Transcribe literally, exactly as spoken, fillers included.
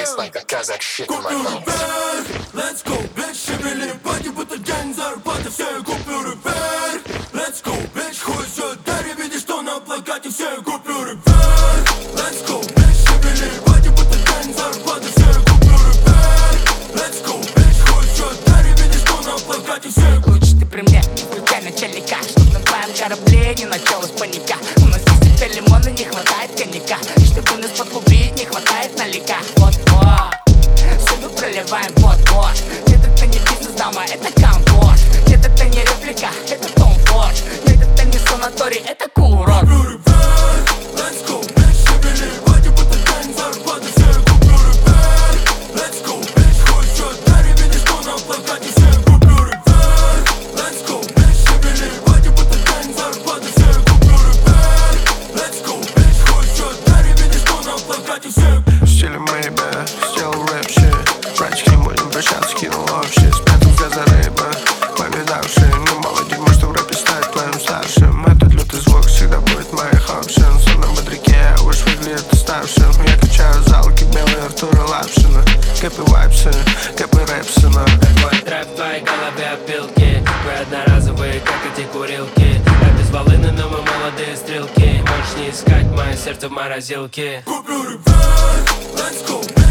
It's like a Kazakh shit in my mouth. Let's go, bitch, шевели баки, будто день зарплаты, все купюры вверх. Let's go, bitch, хуй все дари, видишь, что на плакате, все купюры вверх. Let's go, bitch, шевели баки, будто день зарплаты, все купюры вверх. Let's go, bitch, хуй все дари, видишь, что на плакате, все. Лучше ты при мне, не включай начальника, чтоб на твоем корабле не началась паника. У нас есть и лимона, не хватает коньяка, чтобы нас подкупить, не хватает налика. Вот-вот, всюду проливаем вот-вот. Нет, это не бизнес, дама, это комфорт. Нет, это не реплика, это Том Форд. Нет, это не санаторий, это курорт. Let's go, bitch, шевели баки, будто день зарплаты, все купюры вверх. Let's go, bitch, хуй все дари, видишь, что на плакате, все купюры вверх. Let's go, bitch, шевели баки, будто день зарплаты, все купюры вверх. Let's go, bitch, хуй все дари, видишь, что на плакате, все. Стилем Мэйбэ, сделал рэп щит. Братчик, не будем прощаться, кинул общий. Спрятал взгляд за рыбы, повидавший. Ну мало дерьма, что в рэпе стать твоим старшим. Этот лютый звук всегда будет моих options. На бодряке, уж выглядит уставшим. Я качаю залки, белые Артура Лапшина. Кэпы вайпсы, кэпы рэпсина. Мой трэп в твоей голове опилки. Вы одноразовые, как эти курилки. Я без волыны, но мы молодые стрелки. Можешь не искать мое сердце в морозилке. Купюры вверх, let's go, bitch.